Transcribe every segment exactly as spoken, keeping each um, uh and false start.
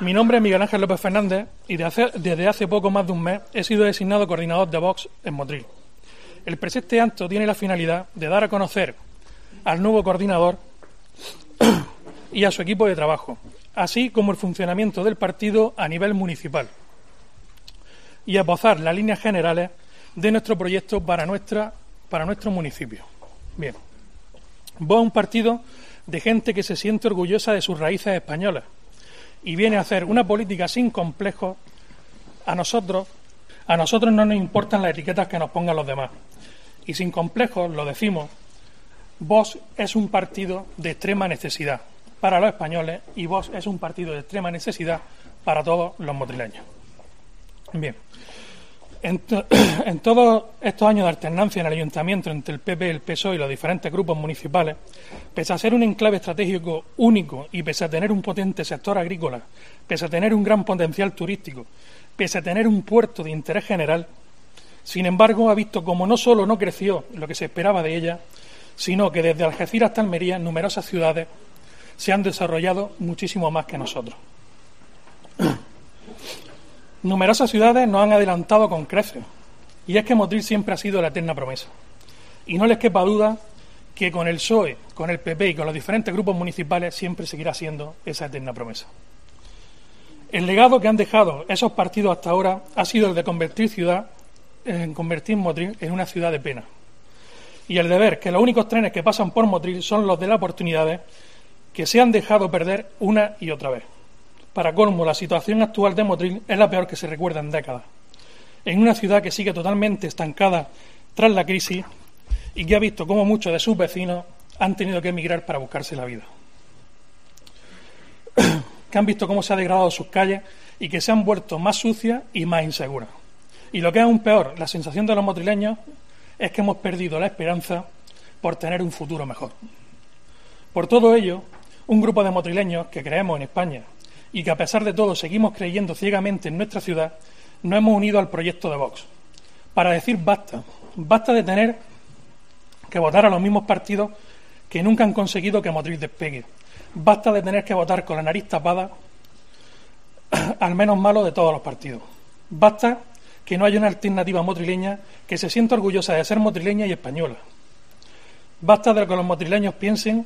Mi nombre es Miguel Ángel López Fernández y de hace, desde hace poco más de un mes he sido designado coordinador de Vox en Motril. El presente acto tiene la finalidad de dar a conocer al nuevo coordinador y a su equipo de trabajo, así como el funcionamiento del partido a nivel municipal, y esbozar las líneas generales de nuestro proyecto para, nuestra, para nuestro municipio. Bien, Vox es un partido de gente que se siente orgullosa de sus raíces españolas y viene a hacer una política sin complejos. A nosotros, a nosotros no nos importan las etiquetas que nos pongan los demás. Y sin complejos, lo decimos, Vox es un partido de extrema necesidad para los españoles y Vox es un partido de extrema necesidad para todos los motrileños. Bien, en, to en todos estos años de alternancia en el ayuntamiento entre el P P, el P S O E y los diferentes grupos municipales, pese a ser un enclave estratégico único y pese a tener un potente sector agrícola, pese a tener un gran potencial turístico, pese a tener un puerto de interés general, sin embargo ha visto como no solo no creció lo que se esperaba de ella, sino que desde Algeciras hasta Almería numerosas ciudades se han desarrollado muchísimo más que nosotros. Numerosas ciudades nos han adelantado con creces, y es que Motril siempre ha sido la eterna promesa. Y no les quepa duda que con el P S O E, con el P P y con los diferentes grupos municipales siempre seguirá siendo esa eterna promesa. El legado que han dejado esos partidos hasta ahora ha sido el de convertir ciudad, en convertir Motril en una ciudad de pena. Y el de ver que los únicos trenes que pasan por Motril son los de las oportunidades que se han dejado perder una y otra vez. Para colmo, la situación actual de Motril es la peor que se recuerda en décadas. En una ciudad que sigue totalmente estancada tras la crisis y que ha visto cómo muchos de sus vecinos han tenido que emigrar para buscarse la vida. Que han visto cómo se han degradado sus calles y que se han vuelto más sucias y más inseguras. Y lo que es aún peor, la sensación de los motrileños es que hemos perdido la esperanza por tener un futuro mejor. Por todo ello, un grupo de motrileños que creemos en España y que a pesar de todo seguimos creyendo ciegamente en nuestra ciudad, nos hemos unido al proyecto de Vox para decir basta, basta de tener que votar a los mismos partidos que nunca han conseguido que Motril despegue, basta de tener que votar con la nariz tapada al menos malo de todos los partidos, basta que no haya una alternativa motrileña que se sienta orgullosa de ser motrileña y española, basta de que los motrileños piensen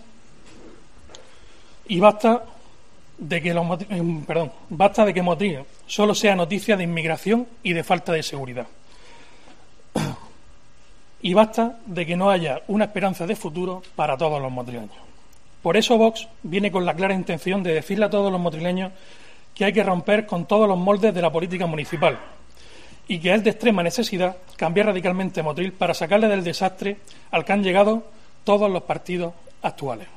y basta de que los perdón, basta de que Motril solo sea noticia de inmigración y de falta de seguridad. Y basta de que no haya una esperanza de futuro para todos los motrileños. Por eso Vox viene con la clara intención de decirle a todos los motrileños que hay que romper con todos los moldes de la política municipal y que es de extrema necesidad cambiar radicalmente Motril para sacarle del desastre al que han llegado todos los partidos actuales.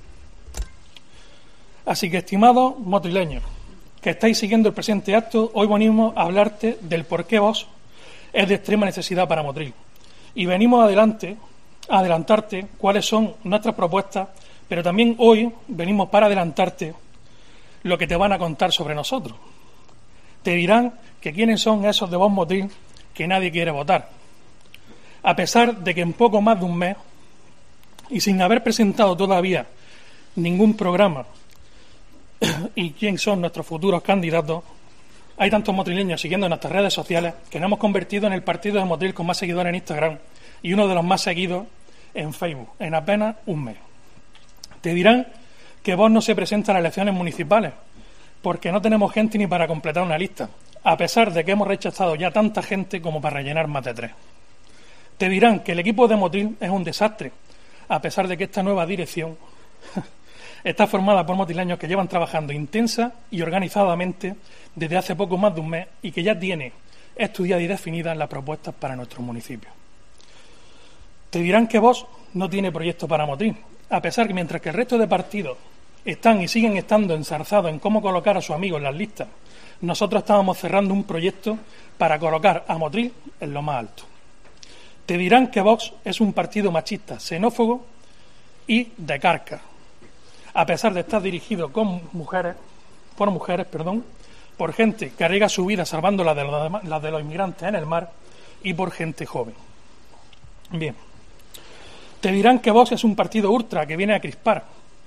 Así que, estimados motrileños, que estáis siguiendo el presente acto, hoy venimos a hablarte del por qué Vox es de extrema necesidad para Motril. Y venimos adelante, a adelantarte cuáles son nuestras propuestas, pero también hoy venimos para adelantarte lo que te van a contar sobre nosotros. Te dirán que quiénes son esos de Vox Motril que nadie quiere votar. A pesar de que en poco más de un mes, y sin haber presentado todavía ningún programa, y quién son nuestros futuros candidatos, hay tantos motrileños siguiendo nuestras redes sociales que nos hemos convertido en el partido de Motril con más seguidores en Instagram y uno de los más seguidos en Facebook, en apenas un mes. Te dirán que Vox no se presenta a las elecciones municipales porque no tenemos gente ni para completar una lista, a pesar de que hemos rechazado ya tanta gente como para rellenar más de tres. Te dirán que el equipo de Motril es un desastre, a pesar de que esta nueva dirección está formada por motrileños que llevan trabajando intensa y organizadamente desde hace poco más de un mes y que ya tiene estudiadas y definidas las propuestas para nuestro municipio. Te dirán que Vox no tiene proyecto para Motril, a pesar que mientras que el resto de partidos están y siguen estando enzarzados en cómo colocar a sus amigos en las listas, nosotros estábamos cerrando un proyecto para colocar a Motril en lo más alto. Te dirán que Vox es un partido machista, xenófobo y de carca, a pesar de estar dirigido con mujeres, por mujeres, perdón, por gente que arriesga su vida salvando la de los, la de los inmigrantes en el mar y por gente joven. Bien, te dirán que Vox es un partido ultra que viene a crispar,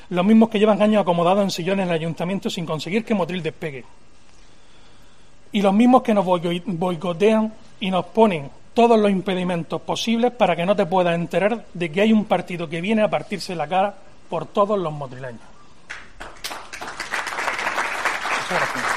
Los mismos que llevan años acomodados en sillones en el ayuntamiento sin conseguir que Motril despegue. Y los mismos que nos boicotean y nos ponen todos los impedimentos posibles para que no te puedas enterar de que hay un partido que viene a partirse la cara por todos los motrileños. Muchas gracias.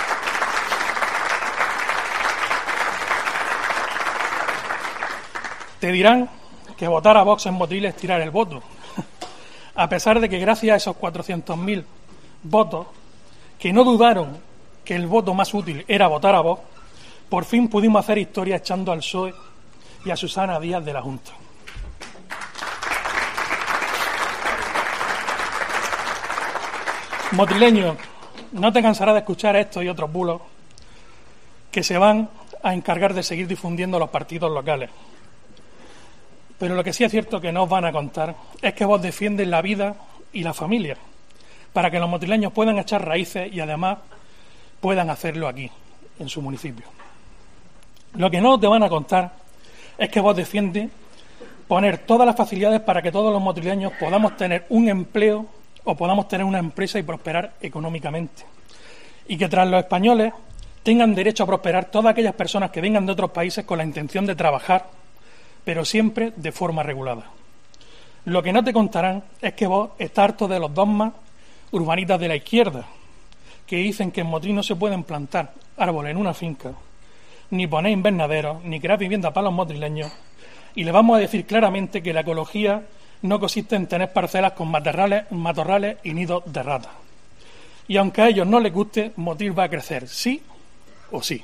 Te dirán que votar a Vox en Motril es tirar el voto, a pesar de que gracias a esos cuatrocientos mil votos, que no dudaron que el voto más útil era votar a Vox, por fin pudimos hacer historia echando al P S O E y a Susana Díaz de la Junta. Motrileño, no te cansarás de escuchar esto y otros bulos que se van a encargar de seguir difundiendo los partidos locales. Pero lo que sí es cierto que no os van a contar es que vos defiendes la vida y la familia para que los motrileños puedan echar raíces y además puedan hacerlo aquí, en su municipio. Lo que no te van a contar es que vos defiendes poner todas las facilidades para que todos los motrileños podamos tener un empleo o podamos tener una empresa y prosperar económicamente. Y que tras los españoles tengan derecho a prosperar todas aquellas personas que vengan de otros países con la intención de trabajar, pero siempre de forma regulada. Lo que no te contarán es que vos estás harto de los dogmas urbanistas de la izquierda, que dicen que en Motril no se pueden plantar árboles en una finca, ni poner invernaderos, ni crear viviendas para los motrileños, y le vamos a decir claramente que la ecología no consiste en tener parcelas con matorrales, matorrales y nidos de ratas. Y aunque a ellos no les guste, Motril va a crecer, sí o sí.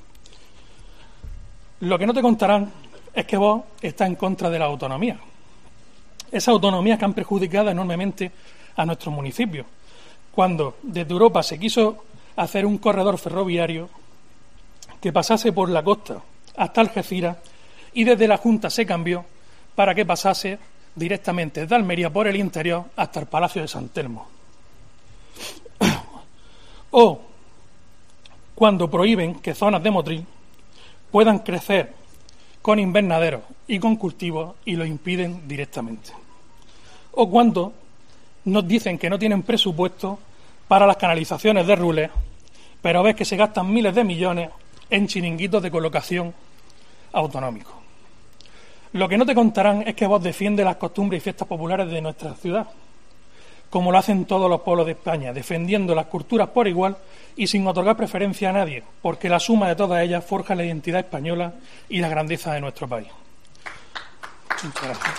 Lo que no te contarán es que vos estás en contra de la autonomía. Esas autonomías que han perjudicado enormemente a nuestros municipios. Cuando desde Europa se quiso hacer un corredor ferroviario que pasase por la costa hasta Algeciras y desde la Junta se cambió para que pasase directamente desde Almería por el interior hasta el Palacio de San Telmo. O cuando prohíben que zonas de Motril puedan crecer con invernaderos y con cultivos y lo impiden directamente. O cuando nos dicen que no tienen presupuesto para las canalizaciones de Rules, pero ves que se gastan miles de millones en chiringuitos de colocación autonómicos. Lo que no te contarán es que vos defiendes las costumbres y fiestas populares de nuestra ciudad, como lo hacen todos los pueblos de España, defendiendo las culturas por igual y sin otorgar preferencia a nadie, porque la suma de todas ellas forja la identidad española y la grandeza de nuestro país. Muchas gracias.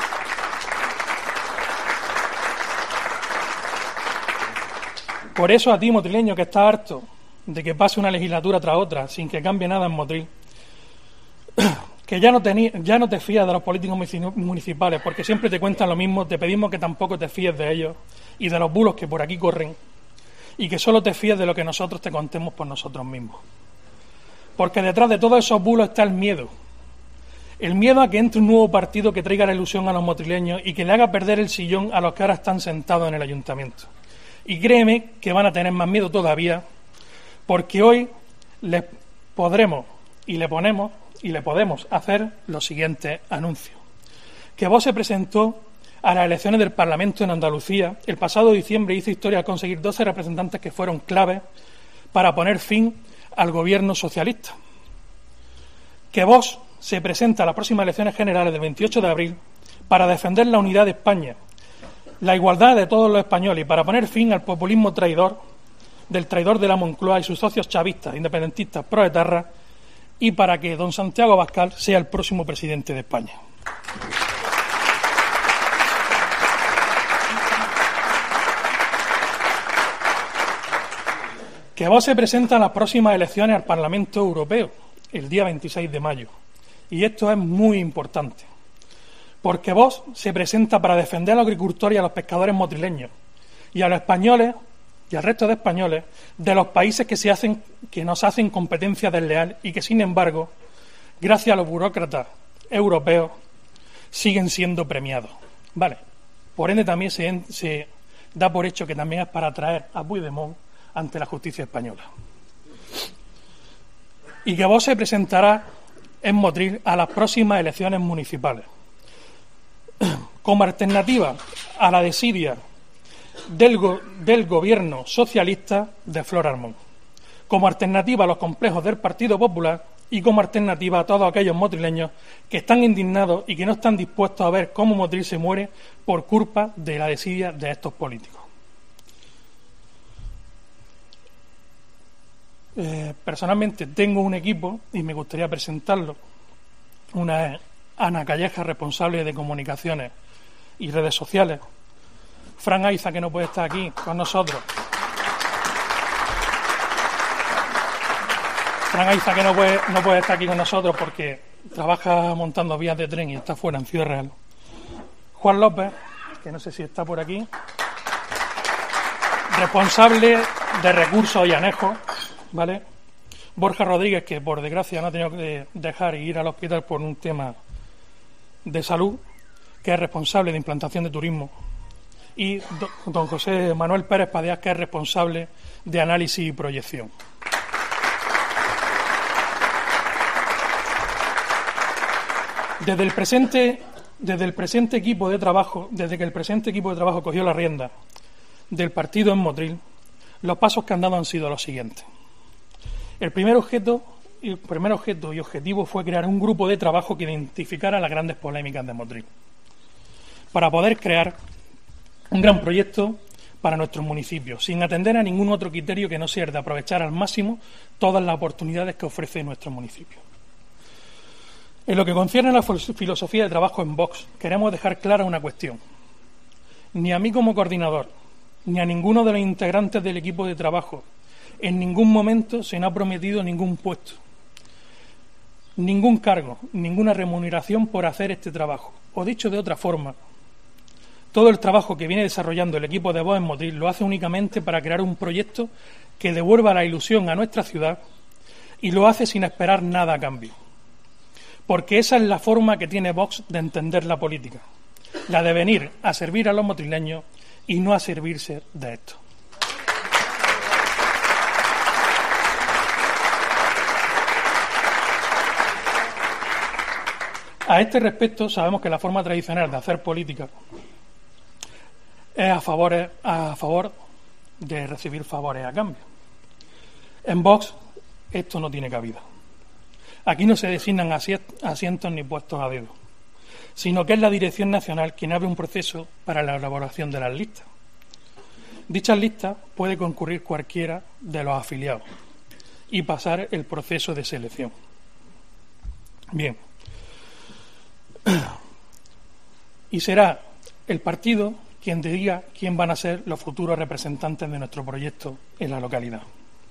Por eso a ti, motrileño, que estás harto de que pase una legislatura tras otra sin que cambie nada en Motril, que ya no, tení, ya no te fías de los políticos municipales porque siempre te cuentan lo mismo, te pedimos que tampoco te fíes de ellos y de los bulos que por aquí corren y que solo te fíes de lo que nosotros te contemos por nosotros mismos. Porque detrás de todos esos bulos está el miedo. El miedo a que entre un nuevo partido que traiga la ilusión a los motrileños y que le haga perder el sillón a los que ahora están sentados en el ayuntamiento. Y créeme que van a tener más miedo todavía, porque hoy les podremos y le ponemos y le podemos hacer los siguientes anuncios. Que Vox se presentó a las elecciones del Parlamento en Andalucía el pasado diciembre e hizo historia al conseguir doce representantes que fueron claves para poner fin al gobierno socialista. Que Vox se presenta a las próximas elecciones generales del veintiocho de abril para defender la unidad de España, la igualdad de todos los españoles y para poner fin al populismo traidor del traidor de la Moncloa y sus socios chavistas, independentistas, proetarras, y para que don Santiago Abascal sea el próximo presidente de España. Que Vox se presenta a las próximas elecciones al Parlamento Europeo, el día veintiséis de mayo. Y esto es muy importante, porque Vox se presenta para defender a los agricultores y a los pescadores motrileños, y a los españoles y al resto de españoles de los países que se hacen que nos hacen competencia desleal y que, sin embargo, gracias a los burócratas europeos, siguen siendo premiados. Vale. Por ende, también se, se da por hecho que también es para traer a Puigdemont ante la justicia española. Y que Vox se presentará en Motril a las próximas elecciones municipales. Como alternativa a la desidia del, go del gobierno socialista de Flor Armón, como alternativa a los complejos del Partido Popular y como alternativa a todos aquellos motrileños que están indignados y que no están dispuestos a ver cómo Motril se muere por culpa de la desidia de estos políticos. Eh, personalmente tengo un equipo y me gustaría presentarlo. Una es Ana Calleja, responsable de comunicaciones y redes sociales. Fran Aiza, que no puede estar aquí con nosotros. Fran Aiza, que no puede, no puede estar aquí con nosotros porque trabaja montando vías de tren y está fuera en Ciudad Real. Juan López, que no sé si está por aquí, responsable de recursos y anejos, ¿vale? Borja Rodríguez, que por desgracia no ha tenido que dejar ir al hospital por un tema de salud, que es responsable de implantación de turismo, y don José Manuel Pérez Padeas, que es responsable de análisis y proyección. Desde el presente, desde el presente equipo de trabajo, desde que el presente equipo de trabajo cogió la rienda del partido en Motril, los pasos que han dado han sido los siguientes. El primer objeto, el primer objeto y objetivo fue crear un grupo de trabajo que identificara las grandes polémicas de Motril, para poder crear un gran proyecto para nuestros municipios, sin atender a ningún otro criterio que no sea el de aprovechar al máximo todas las oportunidades que ofrece nuestro municipio. En lo que concierne a la filosofía de trabajo en Vox, queremos dejar clara una cuestión. Ni a mí como coordinador, ni a ninguno de los integrantes del equipo de trabajo, en ningún momento se nos ha prometido ningún puesto, ningún cargo, ninguna remuneración por hacer este trabajo. O dicho de otra forma, todo el trabajo que viene desarrollando el equipo de Vox en Motril lo hace únicamente para crear un proyecto que devuelva la ilusión a nuestra ciudad y lo hace sin esperar nada a cambio. Porque esa es la forma que tiene Vox de entender la política, la de venir a servir a los motrileños y no a servirse de esto. A este respecto, sabemos que la forma tradicional de hacer política es a favor, a favor de recibir favores a cambio. En Vox esto no tiene cabida. Aquí no se designan asientos ni puestos a dedo, sino que es la Dirección Nacional quien abre un proceso para la elaboración de las listas. Dichas listas puede concurrir cualquiera de los afiliados y pasar el proceso de selección. Bien. Y será el partido quien te diga quién van a ser los futuros representantes de nuestro proyecto en la localidad.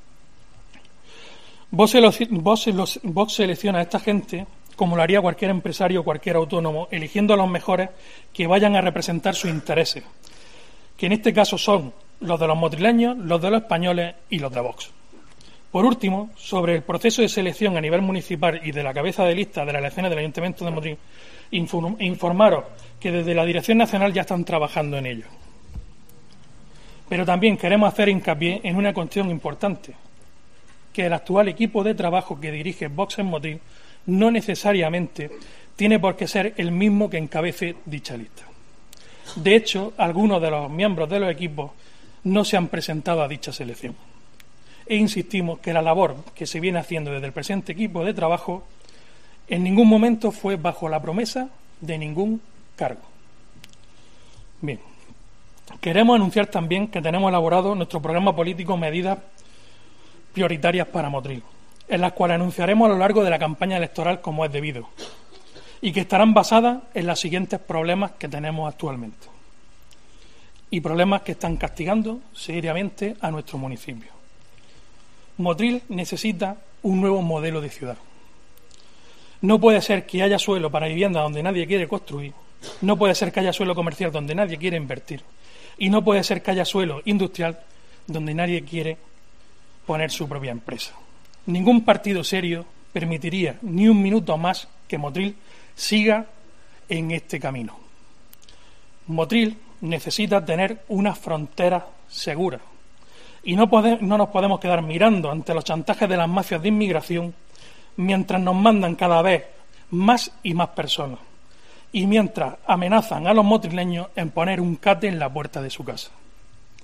Vos, vos, vos selecciona a esta gente como lo haría cualquier empresario o cualquier autónomo, eligiendo a los mejores que vayan a representar sus intereses, que en este caso son los de los motrileños, los de los españoles y los de Vox. Por último, sobre el proceso de selección a nivel municipal y de la cabeza de lista de las elecciones del Ayuntamiento de Motril, informaros que desde la Dirección Nacional ya están trabajando en ello. Pero también queremos hacer hincapié en una cuestión importante, que el actual equipo de trabajo que dirige Vox en Motril no necesariamente tiene por qué ser el mismo que encabece dicha lista. De hecho, algunos de los miembros de los equipos no se han presentado a dicha selección. E insistimos que la labor que se viene haciendo desde el presente equipo de trabajo en ningún momento fue bajo la promesa de ningún cargo. Bien, queremos anunciar también que tenemos elaborado nuestro programa político Medidas Prioritarias para Motril, en las cuales anunciaremos a lo largo de la campaña electoral como es debido, y que estarán basadas en los siguientes problemas que tenemos actualmente, y problemas que están castigando seriamente a nuestro municipio. Motril necesita un nuevo modelo de ciudad. No puede ser que haya suelo para vivienda donde nadie quiere construir, no puede ser que haya suelo comercial donde nadie quiere invertir, y no puede ser que haya suelo industrial donde nadie quiere poner su propia empresa. Ningún partido serio permitiría ni un minuto más que Motril siga en este camino. Motril necesita tener una frontera segura y no, pode, no nos podemos quedar mirando ante los chantajes de las mafias de inmigración mientras nos mandan cada vez más y más personas y mientras amenazan a los motrileños en poner un cate en la puerta de su casa.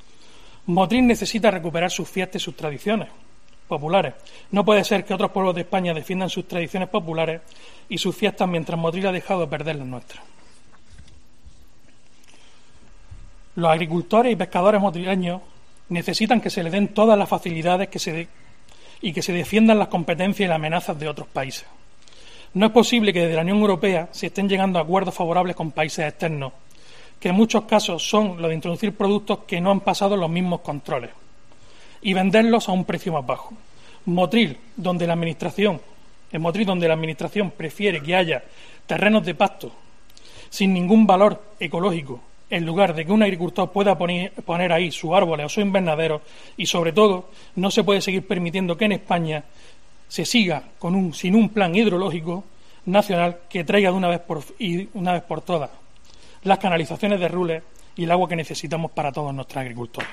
Motril necesita recuperar sus fiestas y sus tradiciones populares. No puede ser que otros pueblos de España defiendan sus tradiciones populares y sus fiestas mientras Motril ha dejado de perder las nuestras. Los agricultores y pescadores motrileños necesitan que se les den todas las facilidades que se de, y que se defiendan las competencias y las amenazas de otros países. No es posible que desde la Unión Europea se estén llegando a acuerdos favorables con países externos, que en muchos casos son los de introducir productos que no han pasado los mismos controles y venderlos a un precio más bajo. Motril, donde la administración, en Motril, donde la administración prefiere que haya terrenos de pasto sin ningún valor ecológico, en lugar de que un agricultor pueda poner, poner ahí sus árboles o sus invernaderos, y sobre todo no se puede seguir permitiendo que en España se siga con un, sin un plan hidrológico nacional que traiga de una vez por, y una vez por todas las canalizaciones de Rules y el agua que necesitamos para todos nuestros agricultores.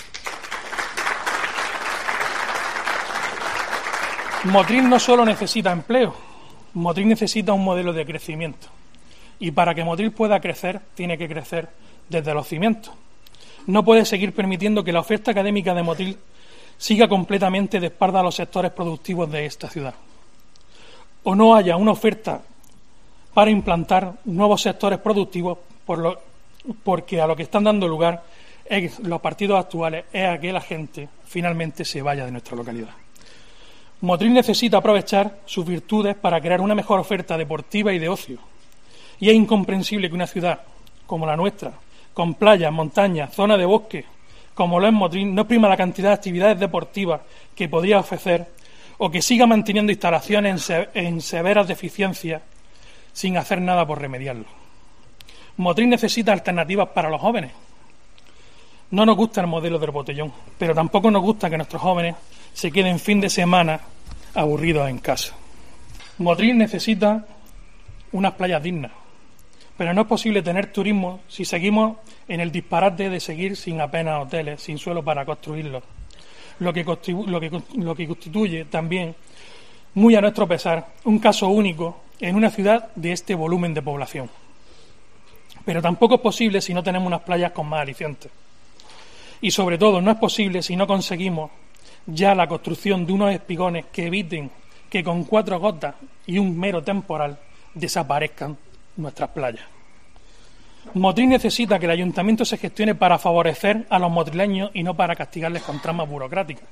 Motril no solo necesita empleo, Motril necesita un modelo de crecimiento. Y para que Motril pueda crecer, tiene que crecer desde los cimientos. No puede seguir permitiendo que la oferta académica de Motril siga completamente de espalda a los sectores productivos de esta ciudad. O no haya una oferta para implantar nuevos sectores productivos, por lo, porque a lo que están dando lugar es, los partidos actuales es a que la gente finalmente se vaya de nuestra localidad. Motril necesita aprovechar sus virtudes para crear una mejor oferta deportiva y de ocio. Y es incomprensible que una ciudad como la nuestra, con playas, montañas, zonas de bosque, como lo es Motril, no prima la cantidad de actividades deportivas que podría ofrecer o que siga manteniendo instalaciones en, se en severas deficiencias sin hacer nada por remediarlo. Motril necesita alternativas para los jóvenes. No nos gusta el modelo del botellón, pero tampoco nos gusta que nuestros jóvenes se queden fin de semana aburridos en casa. Motril necesita unas playas dignas, pero no es posible tener turismo si seguimos en el disparate de seguir sin apenas hoteles, sin suelo para construirlos, lo que, lo que, lo que constituye también, muy a nuestro pesar, un caso único en una ciudad de este volumen de población. Pero tampoco es posible si no tenemos unas playas con más alicientes. Y sobre todo no es posible si no conseguimos ya la construcción de unos espigones que eviten que con cuatro gotas y un mero temporal desaparezcan nuestras playas. Motril necesita que el ayuntamiento se gestione para favorecer a los motrileños y no para castigarles con tramas burocráticas.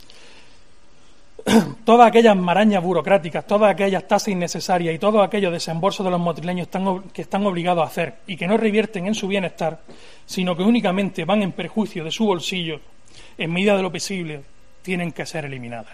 Todas aquellas marañas burocráticas, todas aquellas tasas innecesarias y todos aquellos desembolsos de los motrileños están, que están obligados a hacer y que no revierten en su bienestar, sino que únicamente van en perjuicio de su bolsillo, en medida de lo posible, tienen que ser eliminadas.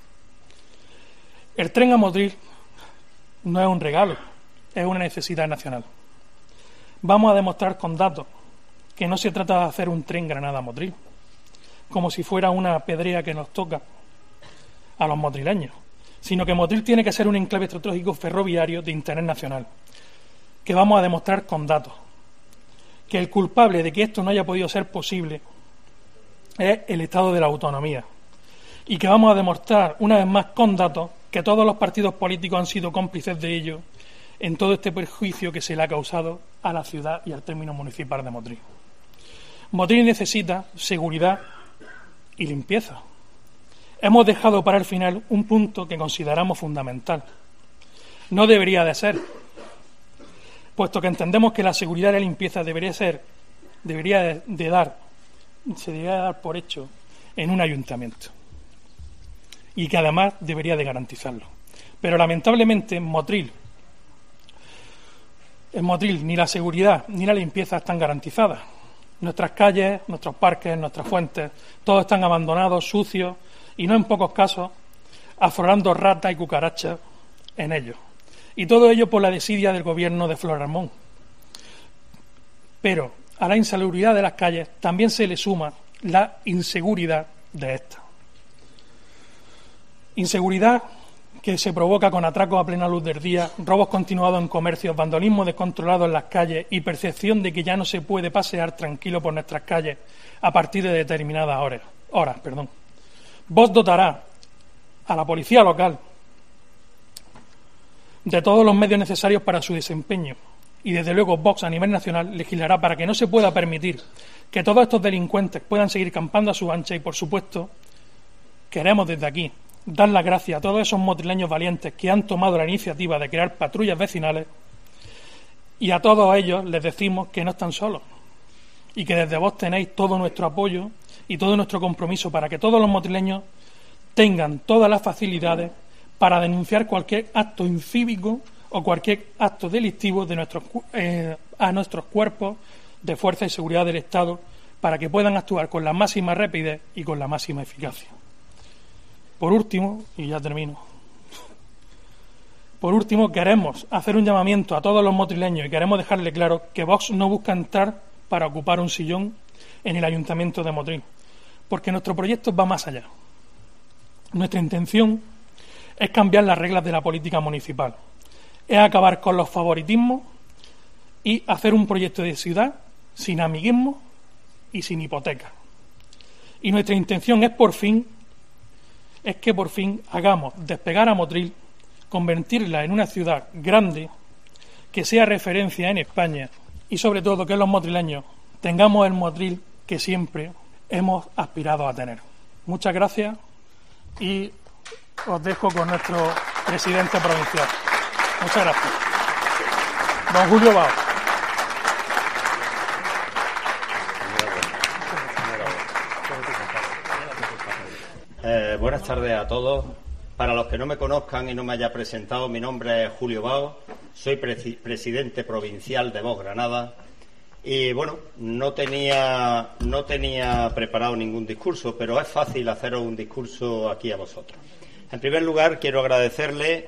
El tren a Motril no es un regalo, es una necesidad nacional. Vamos a demostrar con datos que no se trata de hacer un tren Granada-Motril, como si fuera una pedrea que nos toca a los motrileños, sino que Motril tiene que ser un enclave estratégico ferroviario de interés nacional, que vamos a demostrar con datos, que el culpable de que esto no haya podido ser posible es el Estado de la autonomía, y que vamos a demostrar una vez más con datos que todos los partidos políticos han sido cómplices de ello en todo este perjuicio que se le ha causado a la ciudad y al término municipal de Motril. Motril necesita seguridad y limpieza. Hemos dejado para el final un punto que consideramos fundamental. No debería de ser, puesto que entendemos que la seguridad y la limpieza debería ser, debería de, de dar, se debería de dar por hecho en un ayuntamiento y que además debería de garantizarlo. Pero lamentablemente en Motril, en Motril ni la seguridad ni la limpieza están garantizadas. Nuestras calles, nuestros parques, nuestras fuentes, todos están abandonados, sucios y no en pocos casos aflorando ratas y cucarachas en ellos. Y todo ello por la desidia del gobierno de Flor Ramón. Pero a la insalubridad de las calles también se le suma la inseguridad de estas. Inseguridad que se provoca con atracos a plena luz del día, robos continuados en comercios, vandalismo descontrolado en las calles y percepción de que ya no se puede pasear tranquilo por nuestras calles a partir de determinadas horas. horas perdón. Vox dotará a la policía local de todos los medios necesarios para su desempeño y desde luego Vox a nivel nacional legislará para que no se pueda permitir que todos estos delincuentes puedan seguir campando a su ancha y, por supuesto, queremos desde aquí dar las gracias a todos esos motrileños valientes que han tomado la iniciativa de crear patrullas vecinales, y a todos ellos les decimos que no están solos y que desde Vox tenéis todo nuestro apoyo y todo nuestro compromiso para que todos los motrileños tengan todas las facilidades para denunciar cualquier acto incívico o cualquier acto delictivo de nuestros, eh, a nuestros cuerpos de fuerza y seguridad del Estado, para que puedan actuar con la máxima rapidez y con la máxima eficacia. Por último, y ya termino, por último queremos hacer un llamamiento a todos los motrileños y queremos dejarle claro que Vox no busca entrar para ocupar un sillón en el Ayuntamiento de Motril, porque nuestro proyecto va más allá. Nuestra intención es cambiar las reglas de la política municipal, es acabar con los favoritismos y hacer un proyecto de ciudad sin amiguismo y sin hipoteca. Y nuestra intención es por fin, es que por fin hagamos despegar a Motril, convertirla en una ciudad grande, que sea referencia en España y sobre todo que los motrileños tengamos el Motril que siempre hemos aspirado a tener. Muchas gracias y os dejo con nuestro presidente provincial. Muchas gracias. Don Julio Bao. Eh, buenas tardes a todos. Para los que no me conozcan y no me haya presentado, mi nombre es Julio Bao, soy pre presidente provincial de Vox Granada y bueno, no tenía, no tenía preparado ningún discurso, pero es fácil haceros un discurso aquí a vosotros. En primer lugar, quiero agradecerle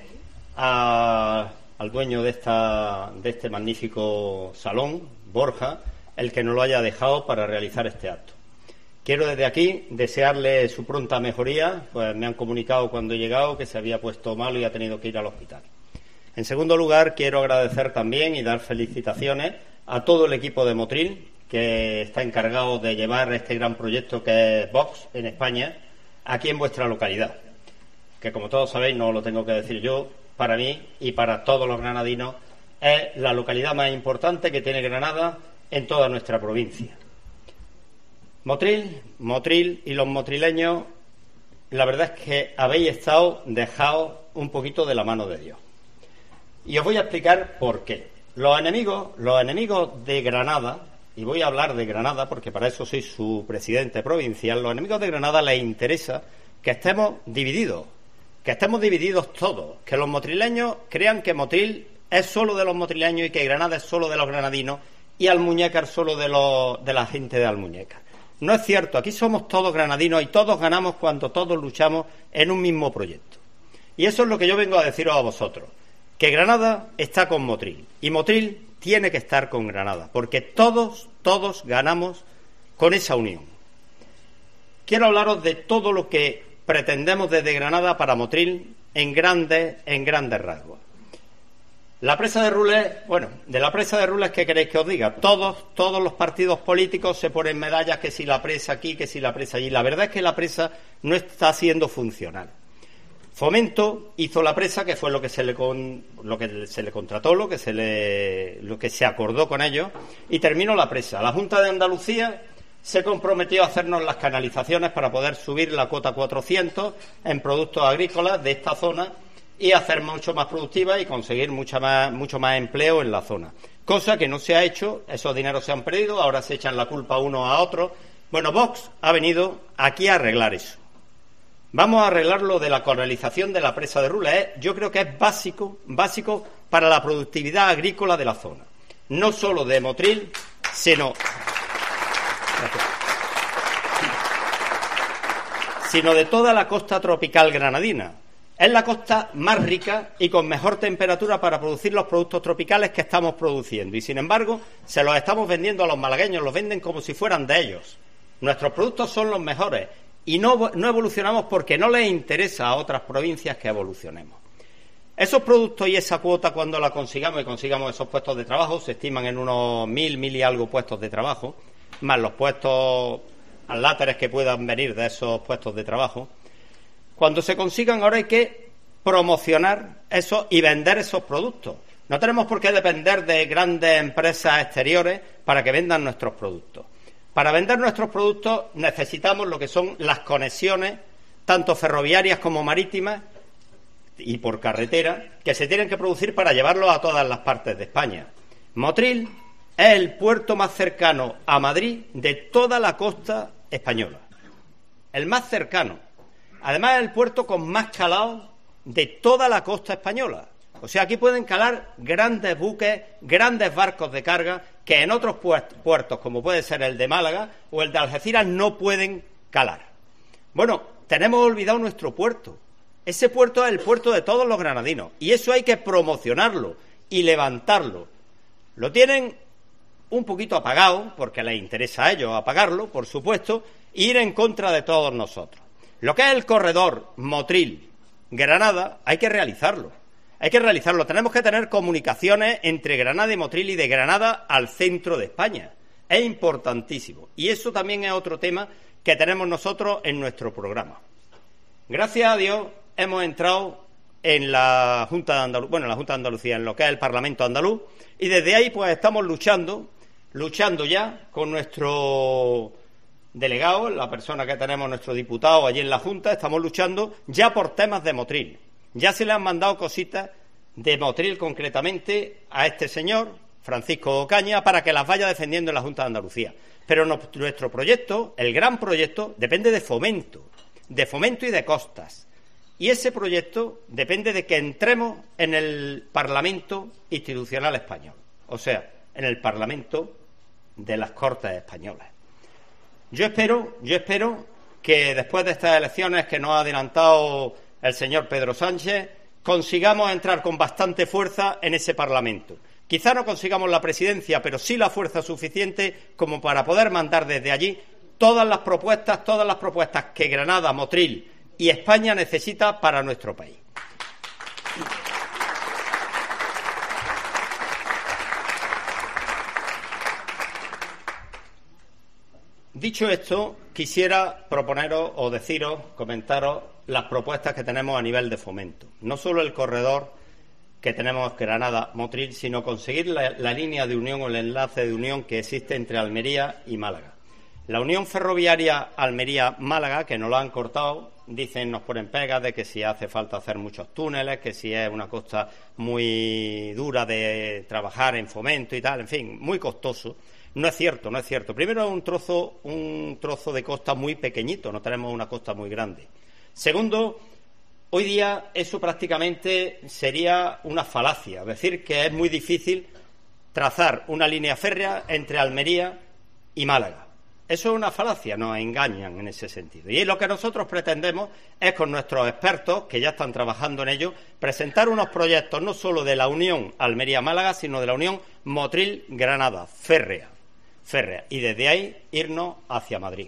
a, al dueño de, esta, de este magnífico salón, Borja, el que nos lo haya dejado para realizar este acto. Quiero desde aquí desearle su pronta mejoría, pues me han comunicado cuando he llegado que se había puesto malo y ha tenido que ir al hospital. En segundo lugar, quiero agradecer también y dar felicitaciones a todo el equipo de Motril, que está encargado de llevar este gran proyecto que es Vox en España, aquí en vuestra localidad, que como todos sabéis, no lo tengo que decir yo, para mí y para todos los granadinos, es la localidad más importante que tiene Granada en toda nuestra provincia. Motril, Motril y los motrileños, la verdad es que habéis estado dejados un poquito de la mano de Dios. Y os voy a explicar por qué. Los enemigos, los enemigos de Granada, y voy a hablar de Granada porque para eso soy su presidente provincial, los enemigos de Granada les interesa que estemos divididos, que estemos divididos todos, que los motrileños crean que Motril es solo de los motrileños y que Granada es solo de los granadinos y Almuñécar solo de, los, de la gente de Almuñécar. No es cierto, aquí somos todos granadinos y todos ganamos cuando todos luchamos en un mismo proyecto. Y eso es lo que yo vengo a deciros a vosotros, que Granada está con Motril y Motril tiene que estar con Granada, porque todos, todos ganamos con esa unión. Quiero hablaros de todo lo que pretendemos desde Granada para Motril en grandes, en grandes rasgos. La presa de Rules, bueno, de la presa de Rules, ¿qué queréis que os diga? Todos, todos los partidos políticos se ponen medallas, que si la presa aquí, que si la presa allí. La verdad es que la presa no está siendo funcional. Fomento hizo la presa, que fue lo que se le con, lo que se le contrató, lo que se le, lo que se acordó con ellos, y terminó la presa. La Junta de Andalucía se comprometió a hacernos las canalizaciones para poder subir la cuota cuatrocientos en productos agrícolas de esta zona y hacer mucho más productiva y conseguir mucha más, mucho más empleo en la zona. Cosa que no se ha hecho, esos dineros se han perdido, ahora se echan la culpa uno a otro. Bueno, Vox ha venido aquí a arreglar eso. Vamos a arreglar lo de la canalización de la presa de Rules. Yo creo que es básico, básico para la productividad agrícola de la zona. No solo de Motril, sino, sino de toda la costa tropical granadina. Es la costa más rica y con mejor temperatura para producir los productos tropicales que estamos produciendo. Y, sin embargo, se los estamos vendiendo a los malagueños, los venden como si fueran de ellos. Nuestros productos son los mejores y no, no evolucionamos porque no les interesa a otras provincias que evolucionemos. Esos productos y esa cuota, cuando la consigamos y consigamos esos puestos de trabajo, se estiman en unos mil, mil y algo puestos de trabajo, más los puestos aláteres que puedan venir de esos puestos de trabajo. Cuando se consigan, ahora hay que promocionar eso y vender esos productos, No tenemos por qué depender de grandes empresas exteriores para que vendan nuestros productos. Para vender nuestros productos necesitamos lo que son las conexiones, tanto ferroviarias como marítimas y por carretera, que se tienen que producir para llevarlos a todas las partes de España. Motril es el puerto más cercano a Madrid de toda la costa española. El más cercano. Además, es el puerto con más calado de toda la costa española. O sea, aquí pueden calar grandes buques, grandes barcos de carga, que en otros puertos, como puede ser el de Málaga o el de Algeciras, no pueden calar. Bueno, tenemos olvidado nuestro puerto. Ese puerto es el puerto de todos los granadinos, y eso hay que promocionarlo y levantarlo. Lo tienen un poquito apagado, porque les interesa a ellos apagarlo, por supuesto, e ir en contra de todos nosotros. Lo que es el corredor Motril-Granada, hay que realizarlo. Hay que realizarlo. Tenemos que tener comunicaciones entre Granada y Motril y de Granada al centro de España. Es importantísimo. Y eso también es otro tema que tenemos nosotros en nuestro programa. Gracias a Dios hemos entrado en la Junta de Andalucía, bueno, en la Junta de Andalucía, en lo que es el Parlamento andaluz, y desde ahí pues estamos luchando, luchando ya con nuestro delegado, la persona que tenemos, nuestro diputado allí en la Junta, estamos luchando ya por temas de Motril. Ya se le han mandado cositas de Motril concretamente a este señor, Francisco Ocaña, para que las vaya defendiendo en la Junta de Andalucía. Pero no, nuestro proyecto, el gran proyecto, depende de Fomento, de Fomento y de Costas. Y ese proyecto depende de que entremos en el Parlamento Institucional Español, o sea, en el Parlamento de las Cortes Españolas. Yo espero, yo espero que después de estas elecciones que nos ha adelantado el señor Pedro Sánchez, consigamos entrar con bastante fuerza en ese Parlamento. Quizá no consigamos la presidencia, pero sí la fuerza suficiente como para poder mandar desde allí todas las propuestas, todas las propuestas que Granada, Motril y España necesita para nuestro país. Dicho esto, quisiera proponeros o deciros, comentaros las propuestas que tenemos a nivel de fomento. No solo el corredor que tenemos Granada-Motril, sino conseguir la, la línea de unión o el enlace de unión que existe entre Almería y Málaga. La unión ferroviaria Almería-Málaga, que nos la han cortado, dicen, nos ponen pegas de que si hace falta hacer muchos túneles, que si es una costa muy dura de trabajar en fomento y tal, en fin, muy costoso. No es cierto, no es cierto. Primero, es un trozo, un trozo de costa muy pequeñito, no tenemos una costa muy grande. Segundo, hoy día eso prácticamente sería una falacia, es decir, que es muy difícil trazar una línea férrea entre Almería y Málaga. Eso es una falacia, nos engañan en ese sentido. Y lo que nosotros pretendemos es, con nuestros expertos, que ya están trabajando en ello, presentar unos proyectos no solo de la unión Almería-Málaga, sino de la unión Motril-Granada, férrea, férrea, y desde ahí irnos hacia Madrid.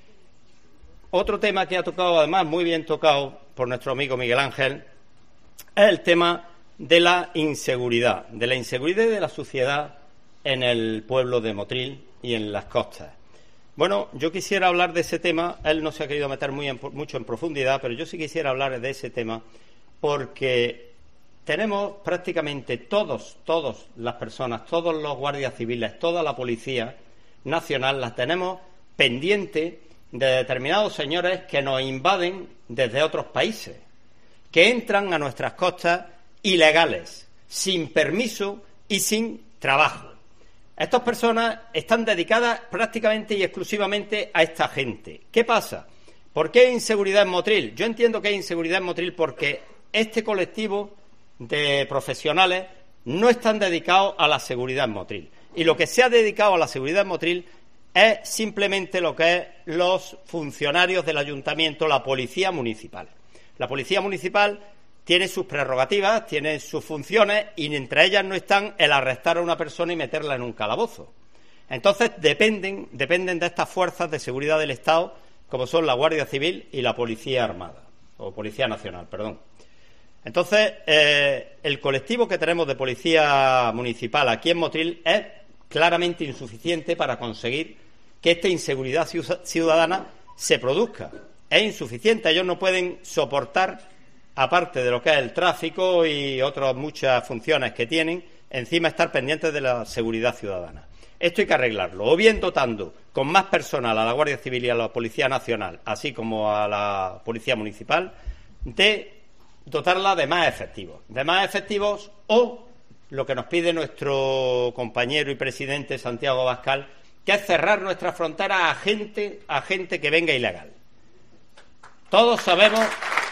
Otro tema que ha tocado, además, muy bien tocado por nuestro amigo Miguel Ángel, es el tema de la inseguridad, de la inseguridad de la sociedad en el pueblo de Motril y en las costas. Bueno, yo quisiera hablar de ese tema. Él no se ha querido meter muy en, mucho en profundidad, pero yo sí quisiera hablar de ese tema porque tenemos prácticamente todos, todas las personas, todos los guardias civiles, toda la Policía Nacional, las tenemos pendientes de determinados señores que nos invaden desde otros países, que entran a nuestras costas ilegales, sin permiso y sin trabajo. Estas personas están dedicadas prácticamente y exclusivamente a esta gente. ¿Qué pasa? ¿Por qué hay inseguridad en Motril? Yo entiendo que hay inseguridad en Motril porque este colectivo de profesionales no están dedicados a la seguridad en Motril. Y lo que se ha dedicado a la seguridad en Motril es simplemente lo que es los funcionarios del ayuntamiento, la policía municipal. La policía municipal tiene sus prerrogativas, tiene sus funciones, y entre ellas no están el arrestar a una persona y meterla en un calabozo. Entonces dependen, dependen de estas fuerzas de seguridad del Estado, como son la Guardia Civil y la Policía Armada, o Policía Nacional, perdón. Entonces, eh, el colectivo que tenemos de policía municipal aquí en Motril es claramente insuficiente para conseguir que esta inseguridad ciudadana se produzca. Es insuficiente, ellos no pueden soportar aparte de lo que es el tráfico y otras muchas funciones que tienen, encima estar pendientes de la seguridad ciudadana. Esto hay que arreglarlo, o bien dotando con más personal a la Guardia Civil y a la Policía Nacional, así como a la Policía Municipal, de dotarla de más efectivos, de más efectivos o lo que nos pide nuestro compañero y presidente Santiago Abascal, que es cerrar nuestras fronteras a gente, a gente que venga ilegal. Todos sabemos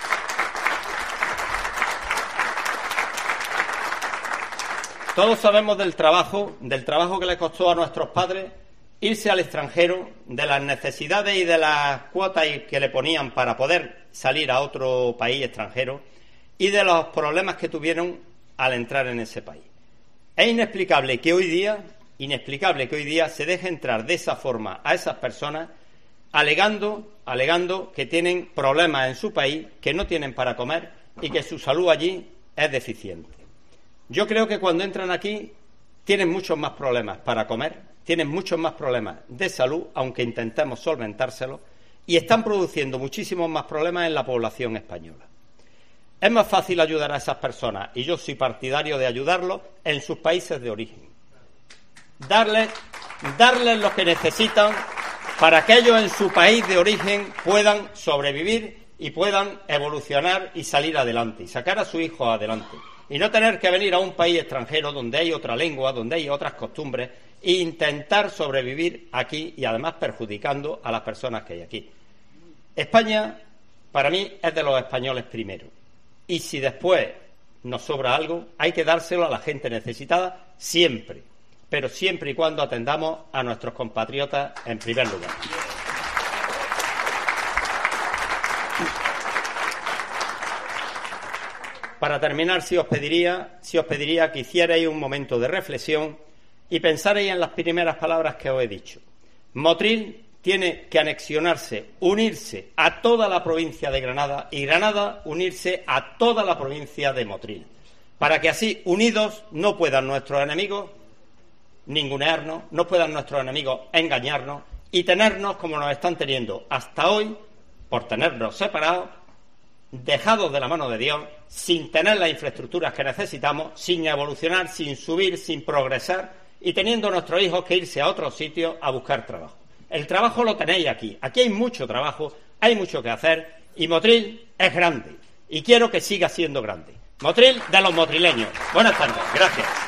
Todos sabemos del trabajo, del trabajo que le costó a nuestros padres irse al extranjero, de las necesidades y de las cuotas que le ponían para poder salir a otro país extranjero y de los problemas que tuvieron al entrar en ese país. Es inexplicable que hoy día, inexplicable que hoy día se deje entrar de esa forma a esas personas alegando, alegando que tienen problemas en su país, que no tienen para comer y que su salud allí es deficiente. Yo creo que cuando entran aquí tienen muchos más problemas para comer, tienen muchos más problemas de salud, aunque intentemos solventárselos, y están produciendo muchísimos más problemas en la población española. Es más fácil ayudar a esas personas, y yo soy partidario de ayudarlos en sus países de origen. Darles, darles lo que necesitan para que ellos en su país de origen puedan sobrevivir y puedan evolucionar y salir adelante, y sacar a sus hijos adelante. Y no tener que venir a un país extranjero donde hay otra lengua, donde hay otras costumbres, e intentar sobrevivir aquí y además perjudicando a las personas que hay aquí. España, para mí, es de los españoles primero. Y si después nos sobra algo, hay que dárselo a la gente necesitada siempre, pero siempre y cuando atendamos a nuestros compatriotas en primer lugar. Para terminar, si os pediría, si os pediría que hicierais un momento de reflexión y pensarais en las primeras palabras que os he dicho. Motril tiene que anexionarse, unirse a toda la provincia de Granada y Granada unirse a toda la provincia de Motril, para que así, unidos, no puedan nuestros enemigos ningunearnos, no puedan nuestros enemigos engañarnos y tenernos como nos están teniendo hasta hoy, por tenernos separados, dejados de la mano de Dios, sin tener las infraestructuras que necesitamos, sin evolucionar, sin subir, sin progresar y teniendo nuestros hijos que irse a otros sitios a buscar trabajo. El trabajo lo tenéis aquí, aquí hay mucho trabajo, hay mucho que hacer y Motril es grande y quiero que siga siendo grande. Motril de los motrileños. Buenas tardes, gracias.